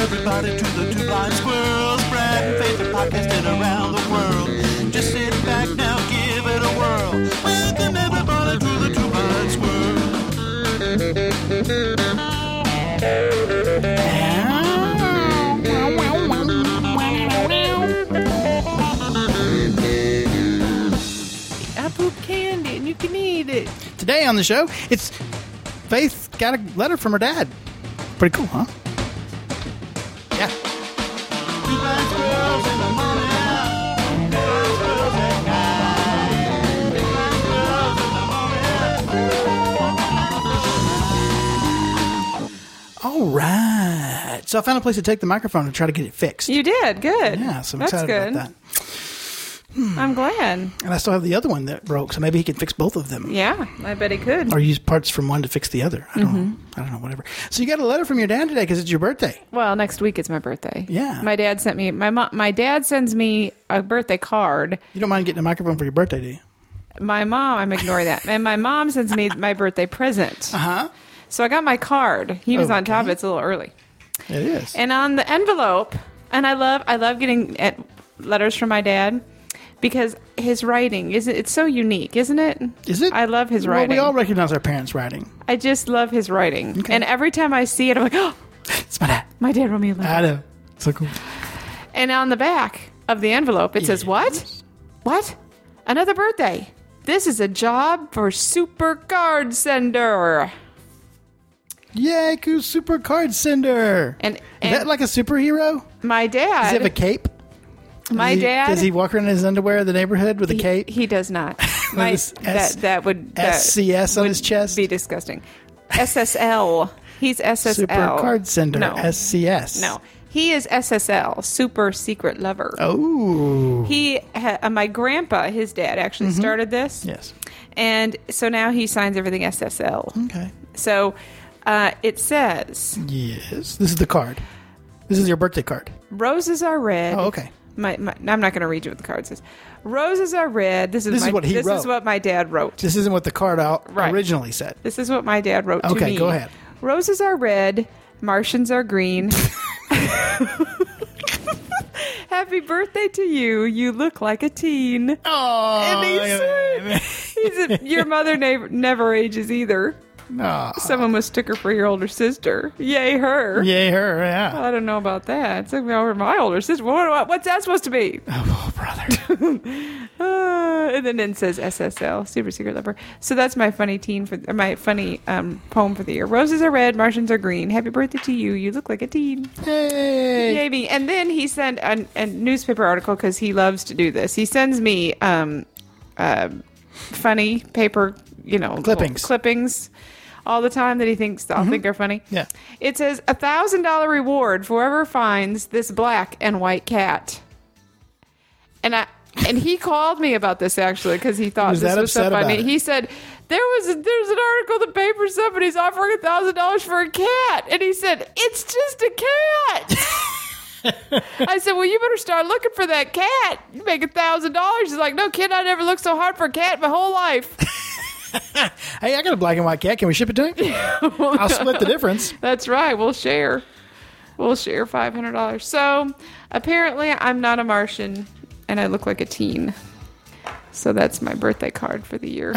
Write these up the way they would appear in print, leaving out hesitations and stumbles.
everybody to the Two Blind Squirrels. Brad and Faith are podcasting around the world. Just sit back now, give it a whirl. Welcome everybody to the Two Blind Squirrels. I poop candy and you can eat it. Today on the show, it's Faith got a letter from her dad. Pretty cool, huh? Yeah. Two blind squirrels in the morning. Two blind squirrels at night. Two blind squirrels in the morning. All right. So I found a place to take the microphone and try to get it fixed. You did. Good. Yeah, so I'm That's excited good. about that. I'm glad. And I still have the other one that broke, so maybe he can fix both of them. Yeah, I bet he could. Or use parts from one to fix the other. I don't know, whatever. So you got a letter from your dad today because it's your birthday. Well, next week it's my birthday. Yeah. My dad sent me, my dad sends me a birthday card. You don't mind getting a microphone for your birthday, do you? My mom, I'm ignoring that. And my mom sends me my birthday present. Uh-huh. So I got my card. He was on top of Okay. it. It's a little early. It is. And on the envelope, and I love getting letters from my dad because his writing it's so unique, isn't it? Is it? I love his Well, writing. we all recognize our parents' writing. I just love his writing. Okay. And every time I see it, I'm like, oh, It's my dad. my dad wrote me a letter. I know. So cool. And on the back of the envelope, it says, what? What? Another birthday. This is a job for Super Card Sender. Yay, cool super card sender. And Is that like a superhero? my Does he have a dad, cape? dad, Does he walk around in his underwear in the neighborhood with a cape? He does not. My, his that would SCS on would his chest? be disgusting. SSL. He's SSL. Super card sender. No. SCS. No. He is SSL, Super Secret Lover. Oh. My grandpa, his dad, actually started this. Yes. And so now he signs everything SSL. Okay. So it says, Yes. This is the card. This is your birthday card. roses are red. Oh, okay. I'm not going to read you what the card says. Roses are red. This is what he This wrote. is what my dad wrote. This isn't what the card Right. originally said. This is what my dad wrote to me. Okay, go ahead. Roses are red. Martians are green. Happy birthday to you. You look like a teen. Oh. And he's your mother never ages either. No. Someone mistook her for your older sister. Yay, her. Yay, her, yeah. I don't know about that. It's like my older sister. What's that supposed to be? Oh, brother. And then it says SSL, Super Secret Lover. So that's my funny poem for the year. Roses are red, Martians are green. Happy birthday to you. You look like a teen. Hey. Yay me. And then he sent a newspaper article because he loves to do this. He sends me funny paper, clippings all the time that he thinks I'll think are funny. Yeah. It says $1,000 reward for whoever finds this black and white cat. And he called me about this actually because he thought Was this that was so upset about funny. it? He said there's an article in the paper, somebody's offering $1,000 for a cat, and he said it's just a cat. I said, well, you better start looking for that cat. You make $1,000. He's like, no, kid, I never looked so hard for a cat in my whole life. Hey, I got a black and white cat. Can we ship it to him? I'll split the difference. That's right. We'll share. We'll share $500. So apparently I'm not a Martian and I look like a teen. So that's my birthday card for the year.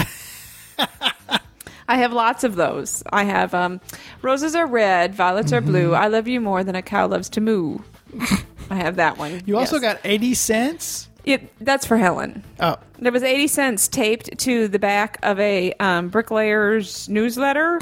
I have lots of those. I have roses are red, violets are blue. I love you more than a cow loves to moo. I have that one. You also Yes. got 80 cents? That's for Helen. Oh. There was 80 cents taped to the back of a bricklayer's newsletter.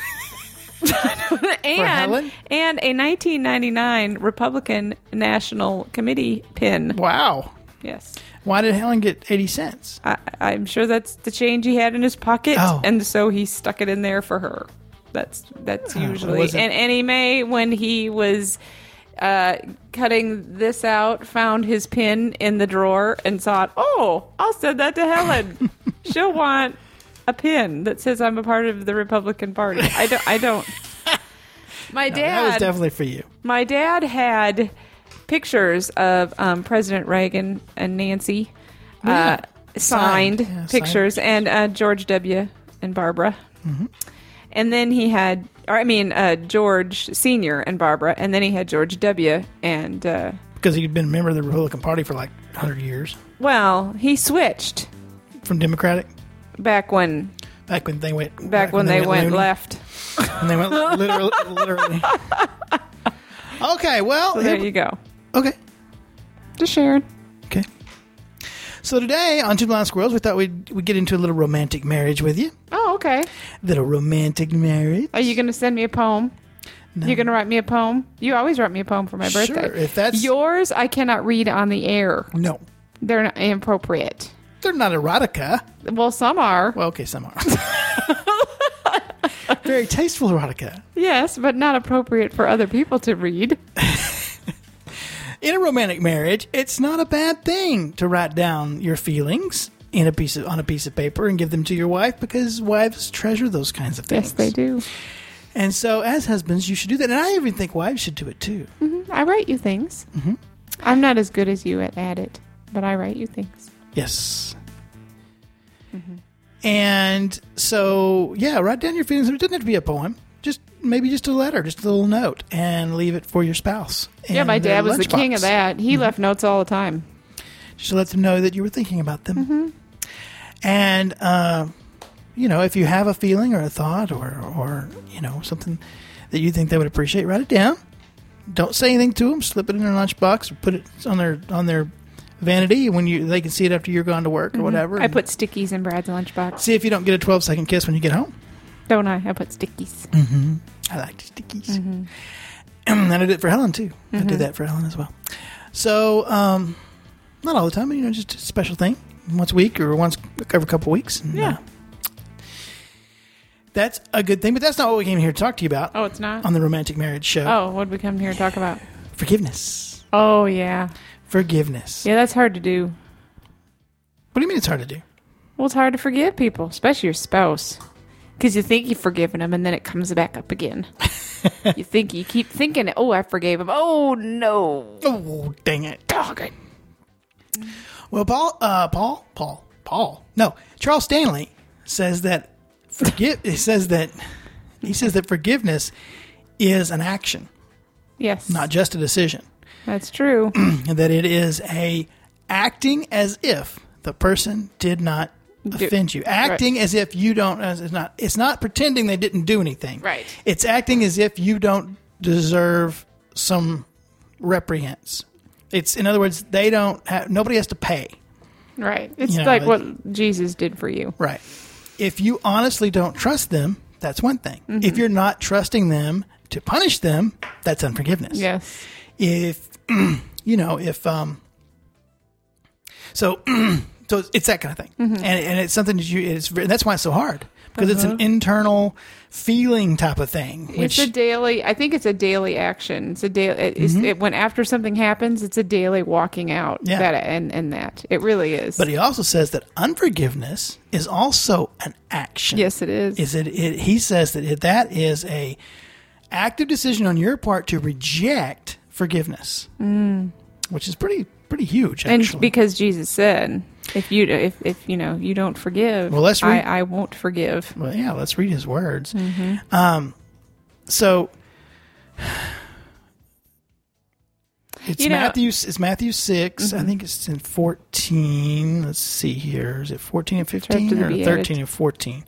Helen? And a 1999 Republican National Committee pin. Wow. Yes. Why did Helen get 80 cents? I'm sure that's the change he had in his pocket, Oh. and so he stuck it in there for her. That's usually. was it- And he may, when he was cutting this out, found his pin in the drawer and thought, oh, I'll send that to Helen. She'll want a pin that says I'm a part of the Republican Party. I don't. My dad. That was definitely for you. My dad had pictures of President Reagan and Nancy Yeah. signed Yeah, pictures, signed. and George W. and Barbara. Mm-hmm. And then he had George Sr. and Barbara, and then he had George W. and, Because he'd been a member of the Republican Party for like 100 years. well, he switched From Democratic? back when They went went loony. left. When they went literally. Okay, well. So there you go. Okay. Just sharing. Okay. So today on Two Blind Squirrels, we thought we'd get into a little romantic marriage with you. Oh, okay. Little romantic marriage. Are you going to send me a poem? No. You're going to write me a poem? You always write me a poem for my birthday. Sure, if that's... Yours, I cannot read on the air. No. They're not inappropriate. They're not erotica. Well, some are. Well, okay, some are. Very tasteful erotica. Yes, but not appropriate for other people to read. In a romantic marriage, it's not a bad thing to write down your feelings on a piece of paper and give them to your wife, because wives treasure those kinds of things. Yes, they do. And so, as husbands, you should do that. And I even think wives should do it too. Mm-hmm. I write you things. Mm-hmm. I'm not as good as you at it, but I write you things. Yes. Mm-hmm. And so, yeah, write down your feelings. It doesn't have to be a poem. Maybe just a letter, just a little note, and leave it for your spouse. Yeah, my dad was the king of that. He left notes all the time. Just to let them know that you were thinking about them. Mm-hmm. And, if you have a feeling or a thought or something that you think they would appreciate, write it down. Don't say anything to them. Slip it in their lunchbox or put it on their vanity when they can see it after you're gone to work or whatever. I put stickies in Brad's lunchbox. See if you don't get a 12-second kiss when you get home. Don't I? I put stickies. Mm-hmm. I like stickies. Mm-hmm. And I did it for Helen, too. Mm-hmm. I did that for Helen as well. So, not all the time, but, just a special thing. Once a week or once every couple of weeks. And, yeah. That's a good thing, but that's not what we came here to talk to you about. Oh, it's not? On the Romantic Marriage Show. Oh, what did we come here to talk about? Forgiveness. Oh, yeah. Forgiveness. Yeah, that's hard to do. What do you mean it's hard to do? Well, it's hard to forgive people, especially your spouse. Because you think you've forgiven them, and then it comes back up again. You keep thinking, oh, I forgave him. Oh, no. Oh, dang it. Dog it. Well, Charles Stanley says that he says that forgiveness is an action. Yes. Not just a decision. That's true. And that it is acting as if the person did not offend you. Acting as if you don't. It's not pretending they didn't do anything. Right. It's acting as if you don't deserve some reprimands. It's, in other words, nobody has to pay. Right. It's like what Jesus did for you. Right. If you honestly don't trust them, that's one thing. Mm-hmm. If you're not trusting them to punish them, that's unforgiveness. Yes. So it's that kind of thing. Mm-hmm. And it's something that that's why it's so hard. Because it's an internal feeling type of thing. I think it's a daily action. It's a daily. When after something happens, it's a daily walking out. Yeah. That it really is. But he also says that unforgiveness is also an action. Yes, it is. He says that is a active decision on your part to reject forgiveness, which is pretty huge. Actually. And because Jesus said, if you don't forgive, well, let's read. I won't forgive. Well, yeah, let's read his words. Mm-hmm. So it's Matthew 6. Mm-hmm. I think it's in 14. Let's see here. Is it 14 and 15 or 13 and 14?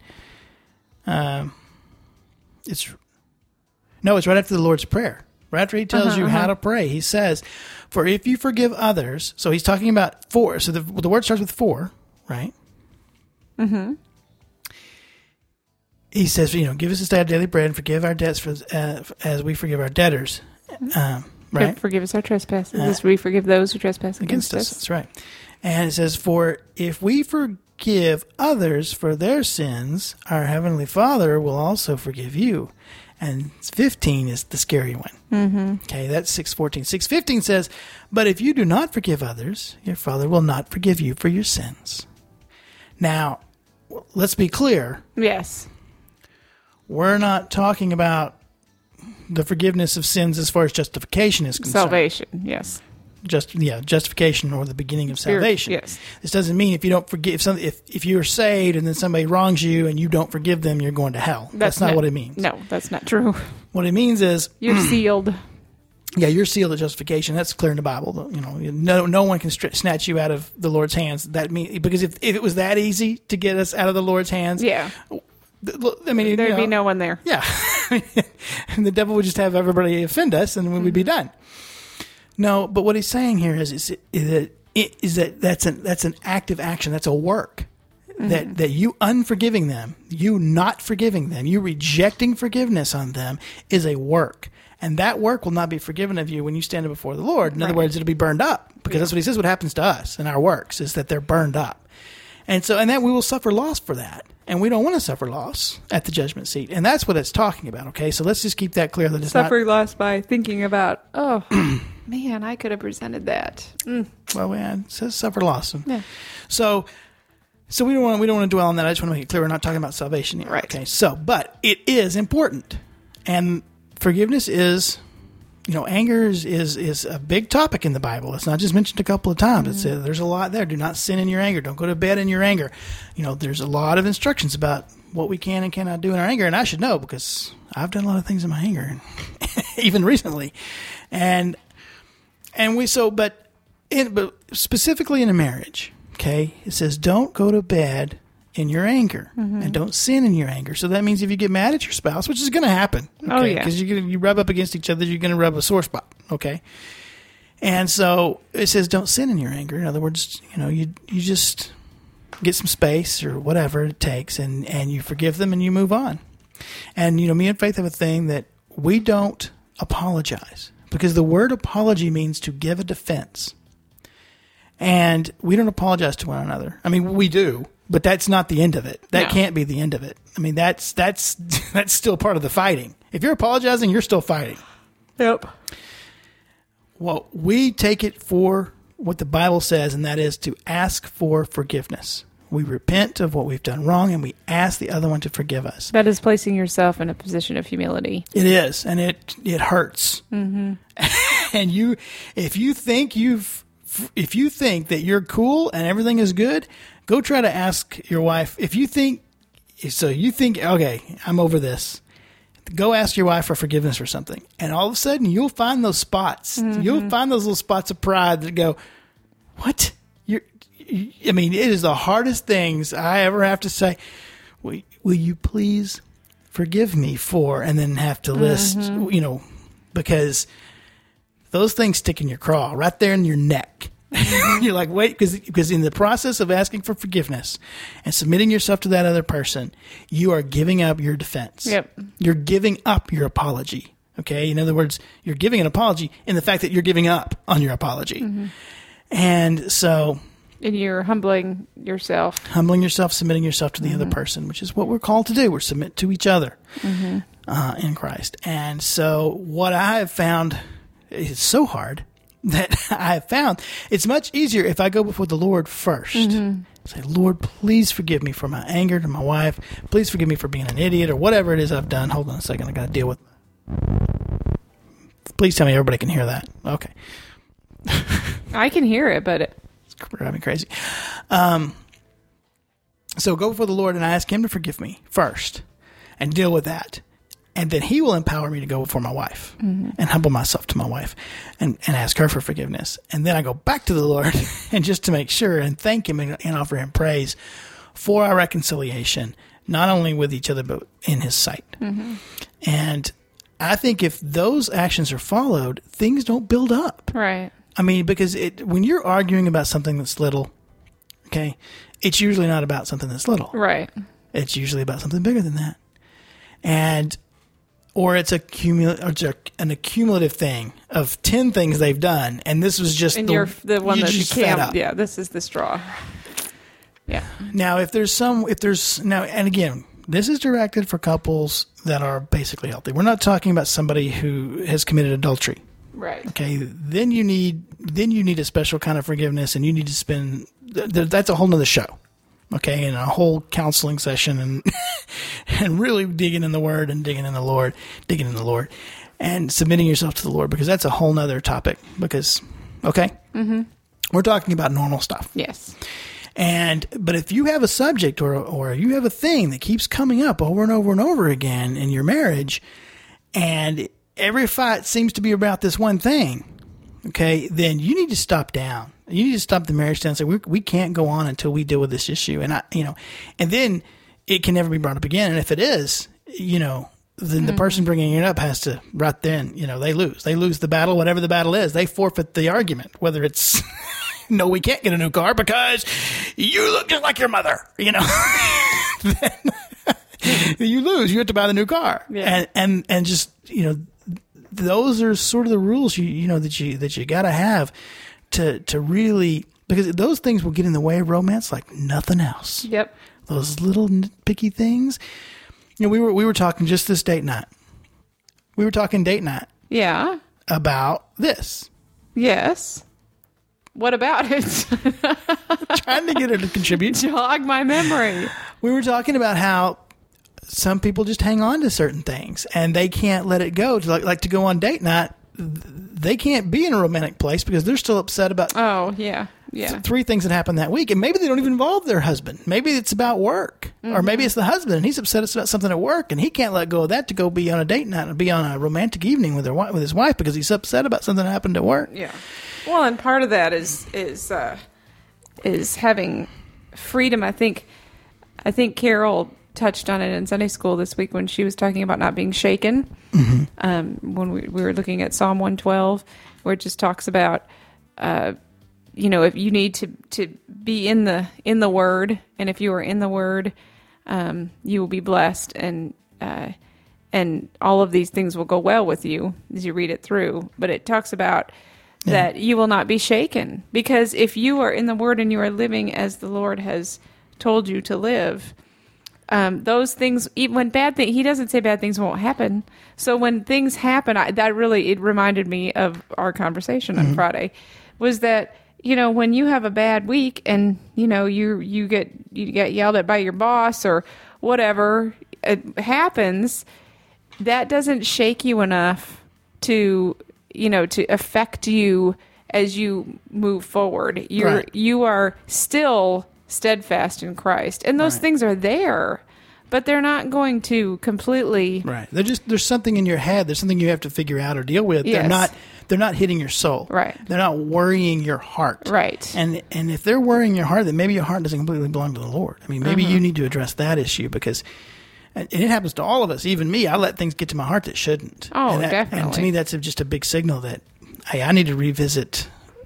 It's right after the Lord's Prayer. Right after he tells you how to pray, he says, "For if you forgive others," so he's talking about 4. So the word starts with 4, right? Mm-hmm. He says, "Give us this day our daily bread, and forgive our debts as we forgive our debtors." Right? Forgive us our trespasses, as we forgive those who trespass against us. That's right. And it says, "For if we forgive others for their sins, our heavenly Father will also forgive you." And 15 is the scary one. Mm-hmm. Okay, that's 6:14. 6:15 says, "But if you do not forgive others, your Father will not forgive you for your sins." Now, let's be clear. Yes. We're not talking about the forgiveness of sins as far as justification is concerned. Salvation, yes. justification or the beginning of salvation. Yes. This doesn't mean if you don't forgive if you're saved and then somebody wrongs you and you don't forgive them, you're going to hell. That's not what it means. No, that's not true. What it means is You're sealed. yeah, you're sealed at justification. That's clear in the Bible. No one can snatch you out of the Lord's hands. That means because if it was that easy to get us out of the Lord's hands, Yeah. I mean, There'd be no one there. yeah, and the devil would just have everybody offend us, and we would be done. No, but what he's saying here is that that's an active action. That's a work. That you unforgiving them, you not forgiving them, you rejecting forgiveness on them is a work. And that work will not be forgiven of you when you stand before the Lord. In other words, it'll be burned up. Because that's what he says what happens to us in our works, is that they're burned up. And that we will suffer loss for that. And we don't want to suffer loss at the judgment seat. And that's what it's talking about, okay? So let's just keep that clear that it's Suffering loss by thinking about, oh, man, I could have presented that. Well, man, it says suffer loss. Yeah. So we don't want to dwell on that. I just want to make it clear we're not talking about salvation here. Right. Okay. But it is important. And forgiveness is, anger is a big topic in the Bible. It's not just mentioned a couple of times. There's a lot there. Do not sin in your anger. Don't go to bed in your anger. There's a lot of instructions about what we can and cannot do in our anger. And I should know because I've done a lot of things in my anger, even recently. But specifically in a marriage, okay, it says don't go to bed in your anger and don't sin in your anger. So that means if you get mad at your spouse, which is going to happen, okay, oh yeah, because you rub up against each other, you're going to rub a sore spot, okay. And so it says don't sin in your anger. In other words, you just get some space or whatever it takes, and you forgive them and you move on. And me and Faith have a thing that we don't apologize because the word apology means to give a defense. And we don't apologize to one another. I mean, we do, but that's not the end of it. That can't be the end of it. I mean, that's still part of the fighting. If you're apologizing, you're still fighting. Yep. Well, we take it for what the Bible says, and that is to ask for forgiveness. We repent of what we've done wrong, and we ask the other one to forgive us. That is placing yourself in a position of humility. It is, and it hurts. Mm-hmm. And if you think that you're cool and everything is good, go try to ask your wife. If you think, okay, I'm over this. Go ask your wife for forgiveness for something. And all of a sudden, you'll find those spots. Mm-hmm. You'll find those little spots of pride that go, what? It is the hardest things I ever have to say. Will you please forgive me for, and then have to list, because those things stick in your craw, right there in your neck. You're like, wait, because in the process of asking for forgiveness and submitting yourself to that other person, you are giving up your defense. Yep. You're giving up your apology. Okay? In other words, you're giving an apology in the fact that you're giving up on your apology. Mm-hmm. And so... And you're humbling yourself, submitting yourself to the other person, which is what we're called to do. We're submit to each other in Christ. And so what I have found... It's so hard that I have found it's much easier if I go before the Lord first. Mm-hmm. Say, Lord, please forgive me for my anger to my wife. Please forgive me for being an idiot or whatever it is I've done. Hold on a second. I got to deal with. Please tell me everybody can hear that. Okay. I can hear it, but it's driving me crazy. So go before the Lord and I ask Him to forgive me first and deal with that. And then He will empower me to go before my wife and humble myself to my wife and ask her for forgiveness. And then I go back to the Lord and just to make sure and thank Him and offer Him praise for our reconciliation, not only with each other, but in His sight. Mm-hmm. And I think if those actions are followed, things don't build up. Right. I mean, because when you're arguing about something that's little, okay, it's usually not about something that's little. Right. It's usually about something bigger than that. Or it's an accumulative thing of 10 things they've done, and this was just you're the one that just became. fed up. Yeah, this is the straw. Yeah. Now, and again, this is directed for couples that are basically healthy. We're not talking about somebody who has committed adultery. Right. Okay. Then you need a special kind of forgiveness, and you need to spend. That's a whole nother show. Okay, and a whole counseling session and really digging in the Word and digging in the Lord and submitting yourself to the Lord, because that's a whole nother topic, because Okay? Mm-hmm. We're talking about normal stuff. Yes. But if you have a subject or you have a thing that keeps coming up over and over and over again in your marriage, and every fight seems to be about this one thing, okay, then you need to stop down. You need to stop the marriage down and say, we can't go on until we deal with this issue. And then it can never be brought up again. And if it is, then the person bringing it up has to, right then, they lose. They lose the battle, whatever the battle is. They forfeit the argument, whether it's, no, we can't get a new car because you look just like your mother, Then you lose. You have to buy the new car. Yeah. And just, those are sort of the rules that you got to have to really, because those things will get in the way of romance like nothing else. Yep. Those little nitpicky things. We were talking just this date night. We were talking date night. Yeah. About this. Yes. What about it? Trying to get her to contribute. Jog my memory. We were talking about how some people just hang on to certain things and they can't let it go. Like to go on date night, they can't be in a romantic place because they're still upset about three things that happened that week. And maybe they don't even involve their husband. Maybe it's about work. Or maybe it's the husband and he's upset about something at work and he can't let go of that to go be on a date night and be on a romantic evening with his wife because he's upset about something that happened at work. Yeah. Well, and part of that is having freedom. I think Carol touched on it in Sunday school this week when she was talking about not being shaken. Mm-hmm. When we were looking at Psalm 112, where it just talks about, if you need to be in the Word, and if you are in the Word, you will be blessed, and all of these things will go well with you as you read it through. But it talks about that you will not be shaken, because if you are in the Word and you are living as the Lord has told you to live, those things, even when he doesn't say bad things won't happen. So when things happen, it reminded me of our conversation on Friday, was that, when you have a bad week and, you get yelled at by your boss or whatever happens, that doesn't shake you enough to affect you as you move forward. You are still steadfast in Christ, and those things are there, but they're not going to completely. Right. There's something in your head. There's something you have to figure out or deal with. Yes. They're not hitting your soul. Right. They're not worrying your heart. Right. And if they're worrying your heart, then maybe your heart doesn't completely belong to the Lord. I mean, maybe you need to address that issue, because and it happens to all of us, even me. I let things get to my heart that shouldn't. Oh, definitely. And to me, that's just a big signal that, hey, I need to revisit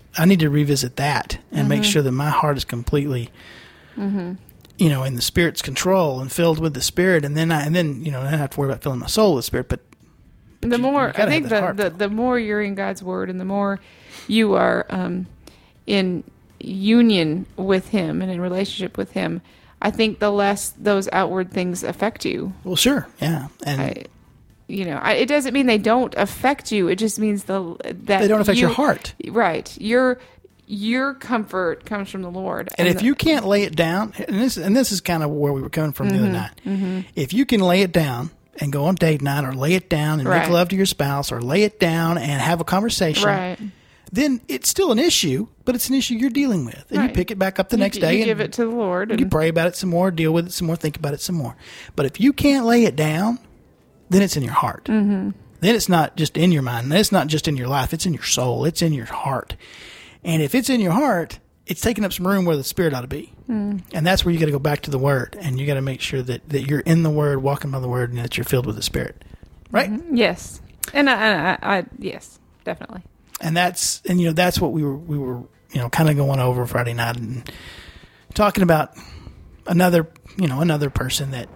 that and make sure that my heart is completely, in the Spirit's control and filled with the Spirit. And then I don't have to worry about filling my soul with the Spirit. But the more you're in God's Word and the more you are in union with Him and in relationship with Him, I think the less those outward things affect you. Well, sure, yeah, and it doesn't mean they don't affect you. It just means that they don't affect your heart. Right. Your comfort comes from the Lord. And if you can't lay it down, and this is kind of where we were coming from the other night. If you can lay it down and go on date night, or lay it down and make love to your spouse, or lay it down and have a conversation, then it's still an issue, but it's an issue you're dealing with. And you pick it back up the next day. You give it to the Lord. You pray about it some more, deal with it some more, think about it some more. But if you can't lay it down, then it's in your heart. Mm-hmm. Then it's not just in your mind. It's not just in your life. It's in your soul. It's in your heart. And if it's in your heart, it's taking up some room where the Spirit ought to be. Mm. And that's where you got to go back to the Word. And you got to make sure that you're in the Word, walking by the Word, and that you're filled with the Spirit. Right? Mm-hmm. Yes. And I yes, definitely. And that's what we were kind of going over Friday night and talking about another person that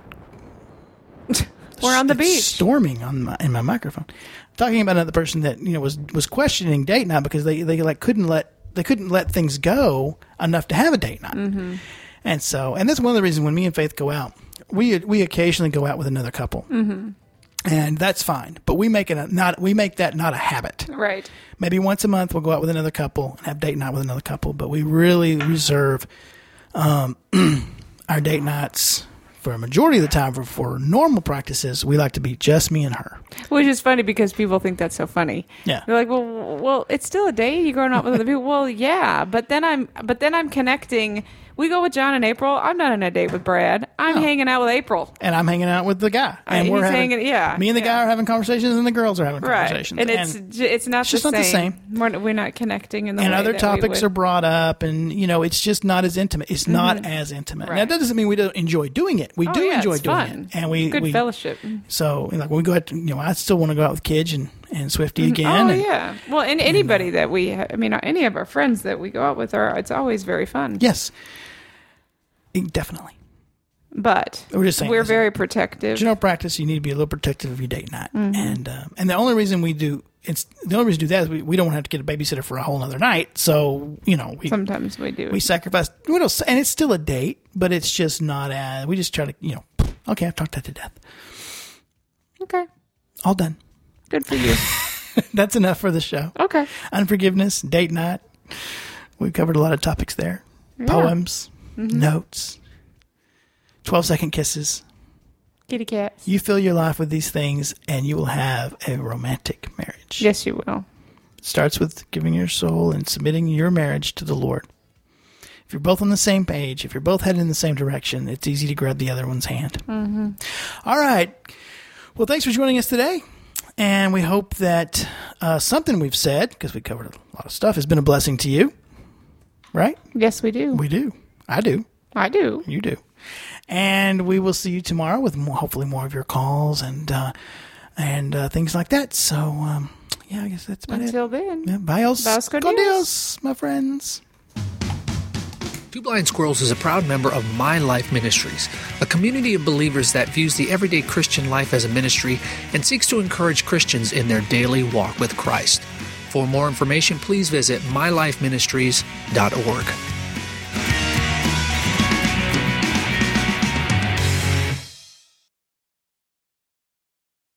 we're on the beach storming in my microphone, talking about another person that was questioning date night because they couldn't let things go enough to have a date night. Mm-hmm. And that's one of the reasons when me and Faith go out, we occasionally go out with another couple. Mm-hmm. And that's fine, but we make that not a habit. Right. Maybe once a month we'll go out with another couple and have date night with another couple, but we really reserve our date nights for a majority of the time, for normal practices, we like to be just me and her. Which is funny because people think that's so funny. Yeah. They're like, well, it's still a date. You're going out with other people. Well, yeah, but then I'm connecting. We go with John and April. I'm not on a date with Brad. I'm hanging out with April. And I'm hanging out with the guy. And we're having, me and the guy are having conversations, and the girls are having conversations. And it's not just the not same. the same. We're not connecting in the way and other that topics we are brought up, and it's just not as intimate. It's not as intimate. Right. Now, that doesn't mean we don't enjoy doing it. We do enjoy it's doing fun. it, and we good fellowship. So, like when we go out, I still want to go out with Kidge and Swifty again. Oh yeah. Well, and anybody that any of our friends that we go out with it's always very fun. Yes, definitely. But we're just saying we're very protective. General practice, you need to be a little protective of your date night, and the only reason we do that is we don't want to have to get a babysitter for a whole other night. So sometimes we do. We sacrifice, and it's still a date, but it's just not as we just try to okay, I've talked that to death. Okay, all done. Good for you. That's enough for the show. Okay, unforgiveness, date night. We covered a lot of topics there. Yeah. Poems, notes, 12-second kisses. Kitty cats. You fill your life with these things, and you will have a romantic marriage. Yes, you will. It starts with giving your soul and submitting your marriage to the Lord. If you're both on the same page, if you're both heading in the same direction, it's easy to grab the other one's hand. All right. Well, thanks for joining us today. And we hope that something we've said, because we covered a lot of stuff, has been a blessing to you. Right? Yes, we do. We do. I do. I do. You do. And we will see you tomorrow with hopefully more of your calls and things like that. So, I guess that's about it. Until then. Yeah, bios. Vasco Con Dios. Dios, my friends. Two Blind Squirrels is a proud member of My Life Ministries, a community of believers that views the everyday Christian life as a ministry and seeks to encourage Christians in their daily walk with Christ. For more information, please visit mylifeministries.org.